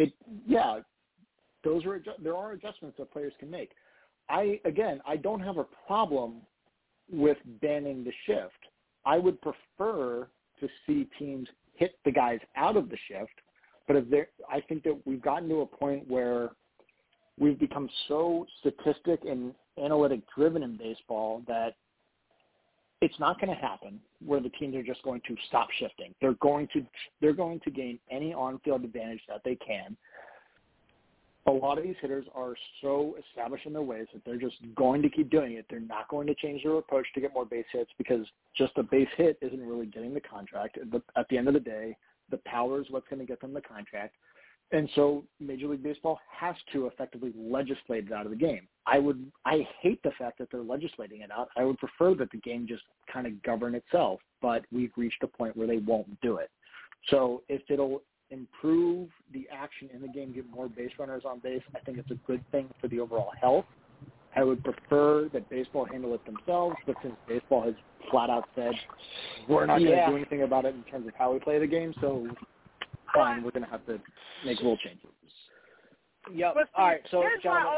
There are adjustments that players can make. I don't have a problem with banning the shift. I would prefer to see teams hit the guys out of the shift, but I think that we've gotten to a point where we've become so statistic and analytic driven in baseball that it's not going to happen where the teams are just going to stop shifting. They're going to gain any on-field advantage that they can. A lot of these hitters are so established in their ways that they're just going to keep doing it. They're not going to change their approach to get more base hits because just a base hit isn't really getting the contract. At the end of the day, the power is what's going to get them the contract. And so Major League Baseball has to effectively legislate it out of the game. I hate the fact that they're legislating it out. I would prefer that the game just kind of govern itself, but we've reached a point where they won't do it. So if it'll improve the action in the game, get more base runners on base, I think it's a good thing for the overall health. I would prefer that baseball handle it themselves, but since baseball has flat out said, we're not going to do anything about it in terms of how we play the game, so fine, we're going to have to make rule changes. Yep. All right. So, gentlemen,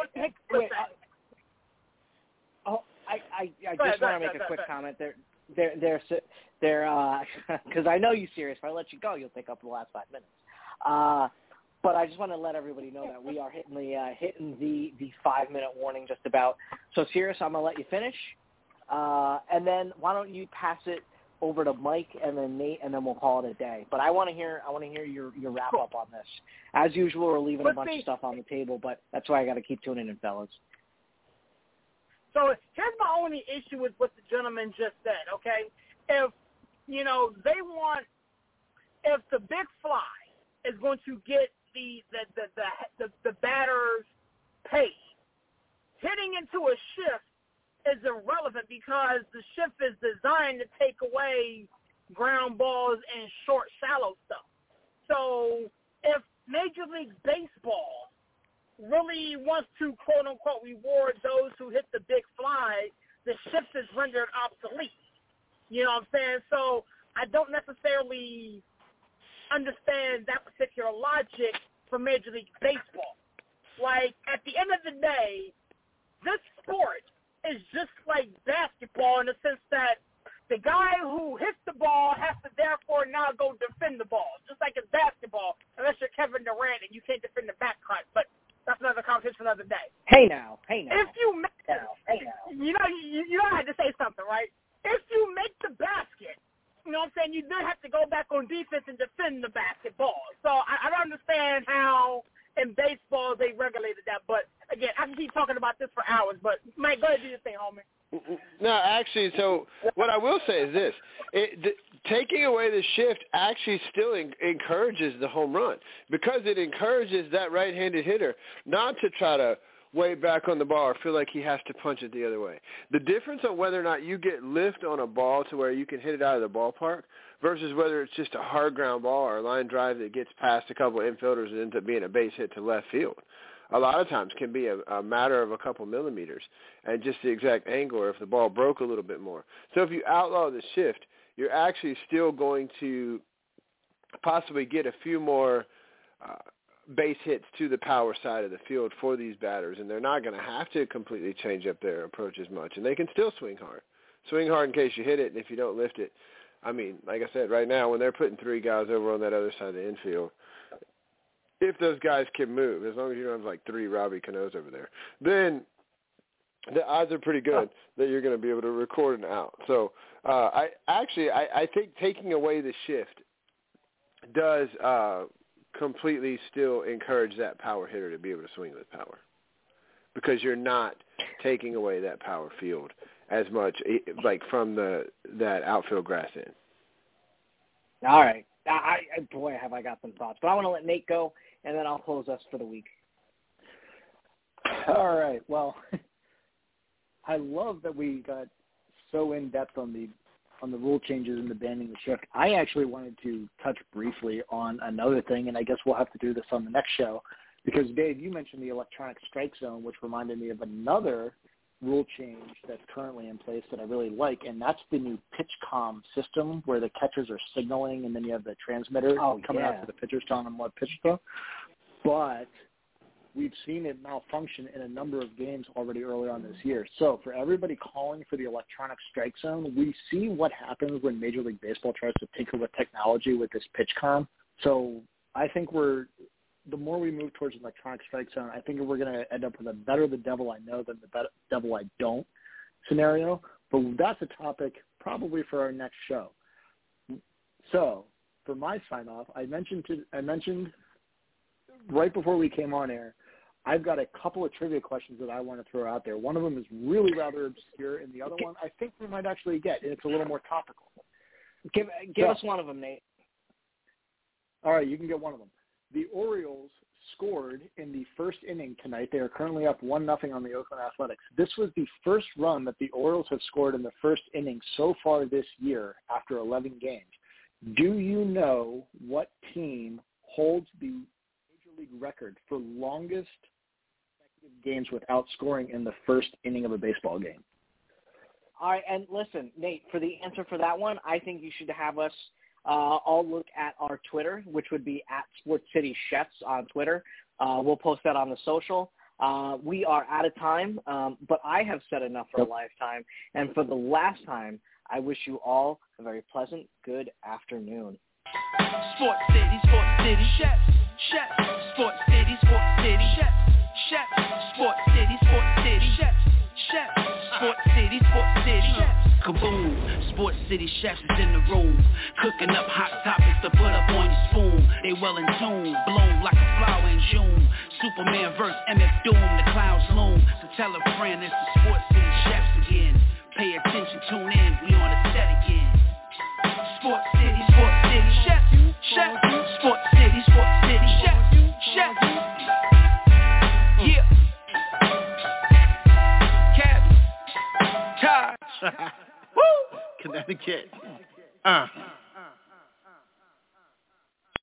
I just want to make a quick comment. There, because I know you serious. If I let you go, you'll take up the last 5 minutes. But I just want to let everybody know that we are hitting the 5-minute warning just about. So, Sirius, I'm going to let you finish. And then why don't you pass it over to Mike and then Nate, and then we'll call it a day. But I want to hear your wrap up on this. As usual, we're leaving a bunch of stuff on the table, but that's why I got to keep tuning in, fellas. So here's my only issue with what the gentleman just said. Okay, if if the big fly is going to get the batter's pace, hitting into a shift is irrelevant because the shift is designed to take away ground balls and short, shallow stuff. So if Major League Baseball really wants to, quote-unquote, reward those who hit the big fly, the shift is rendered obsolete. You know what I'm saying? So I don't necessarily understand that particular logic for Major League Baseball. Like, at the end of the day, this sport is just like basketball in the sense that the guy who hits the ball has to therefore now go defend the ball, just like in basketball, unless you're Kevin Durant and you can't defend the back cut. But that's another conversation for another day. Hey now. If you make, you had to say something, right? If you make the basket, you know what I'm saying, you then have to go back on defense and defend the basketball. So I don't understand how in baseball they regulated that. But, again, I can keep talking about this for hours. But, Mike, go ahead and do your thing, homie. No, actually, so what I will say is this. Taking away the shift actually still encourages the home run because it encourages that right-handed hitter not to try to way back on the ball or feel like he has to punch it the other way. The difference on whether or not you get lift on a ball to where you can hit it out of the ballpark versus whether it's just a hard ground ball or a line drive that gets past a couple of infielders and ends up being a base hit to left field, a lot of times can be a matter of a couple millimeters and just the exact angle or if the ball broke a little bit more. So if you outlaw the shift, you're actually still going to possibly get a few more base hits to the power side of the field for these batters, and they're not going to have to completely change up their approach as much, and they can still swing hard. Swing hard in case you hit it, and if you don't lift it, I mean, like I said, right now when they're putting 3 guys over on that other side of the infield, if those guys can move, as long as you don't have like 3 Robbie Canoes over there, then the odds are pretty good that you're going to be able to record an out. So I think taking away the shift does completely still encourage that power hitter to be able to swing with power because you're not taking away that power field as much like from that outfield grass in. All right. Boy, have I got some thoughts. But I want to let Nate go, and then I'll close us for the week. All right. Well, I love that we got so in-depth on the rule changes and the banning the shift. I actually wanted to touch briefly on another thing, and I guess we'll have to do this on the next show, because, Dave, you mentioned the electronic strike zone, which reminded me of another rule change that's currently in place that I really like, and that's the new PitchCom system where the catchers are signaling, and then you have the transmitter coming out to the pitchers telling them what pitch to throw. But we've seen it malfunction in a number of games already early on this year. So for everybody calling for the electronic strike zone, we see what happens when Major League Baseball tries to tinker with technology with this PitchCom. So I think the more we move towards electronic strike zone, I think we're going to end up with a better the devil I know than the devil I don't scenario. But that's a topic probably for our next show. So for my sign-off, I mentioned right before we came on air, I've got a couple of trivia questions that I want to throw out there. One of them is really rather obscure, and the other one I think we might actually get, and it's a little more topical. Give us one of them, Nate. All right, you can get one of them. The Orioles scored in the first inning tonight. They are currently up 1-0 on the Oakland Athletics. This was the first run that the Orioles have scored in the first inning so far this year after 11 games. Do you know what team holds the Major League record for longest games without scoring in the first inning of a baseball game? All right, and listen, Nate, for the answer for that one, I think you should have us all look at our Twitter, which would be at Sports City Chefs on Twitter. We'll post that on the social. We are out of time, but I have said enough for a lifetime. And for the last time, I wish you all a very pleasant good afternoon. Sports City Chefs. Chef, Sports City, Sports City, Chef, Chef, Sports City, Sports City, Chef, Chef, Sports City, Sports City, Chef. Kaboom, Sports City chefs is in the room, cooking up hot topics to put up on your spoon. They well in tune, bloom like a flower in June. Superman vs. MF Doom, the clouds loom. So tell a friend it's the Sports City chefs again. Pay attention, tune in, we on the set again. Sports City, chef, chef. Sports City, chef, chef. Yeah. Cap, Taj. Woo! Connecticut.